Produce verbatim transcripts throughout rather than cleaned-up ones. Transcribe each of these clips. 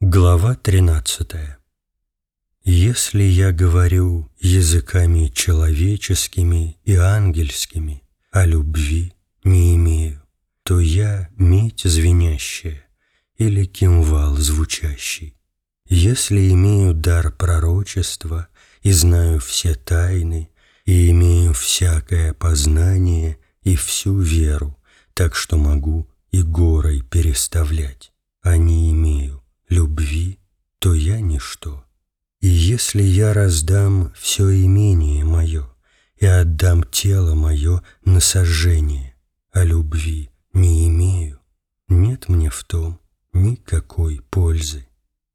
Глава тринадцатая. Если я говорю языками человеческими и ангельскими, а любви не имею, то я медь звенящая или кимвал звучащий. Если имею дар пророчества и знаю все тайны, и имею всякое познание и всю веру, так что могу и горой переставлять, а не имею любви, то я ничто. И если я раздам все имение мое и отдам тело мое на сожжение, а любви не имею, нет мне в том никакой пользы.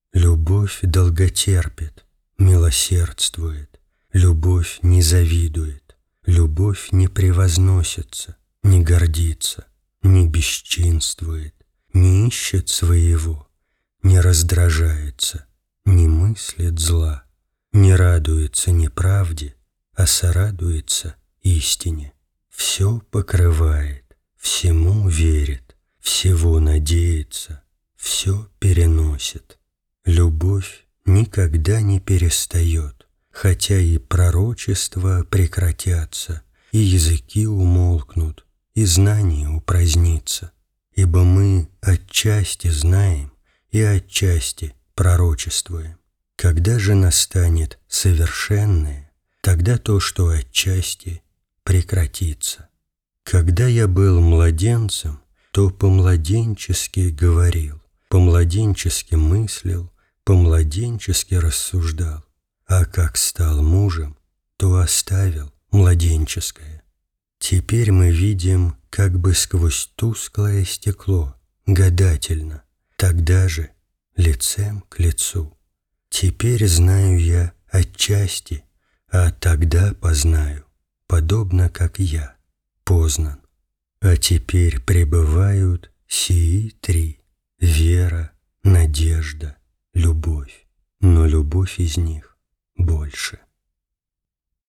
Любовь долготерпит, милосердствует, любовь не завидует, любовь не превозносится, не гордится, не бесчинствует, не ищет своего, не раздражается, не мыслит зла, не радуется неправде, а сорадуется истине. Все покрывает, всему верит, всего надеется, все переносит. Любовь никогда не перестает, хотя и пророчества прекратятся, и языки умолкнут, и знание упразднится. Ибо мы отчасти знаем и отчасти пророчествуем. Когда же настанет совершенное, тогда то, что отчасти, прекратится. Когда я был младенцем, то по-младенчески говорил, по-младенчески мыслил, по-младенчески рассуждал, а как стал мужем, то оставил младенческое. Теперь мы видим как бы сквозь тусклое стекло, гадательно, тогда же лицем к лицу. Теперь знаю я отчасти, а тогда познаю, подобно как я, познан. А теперь пребывают сии три — вера, надежда, любовь, но любовь из них больше.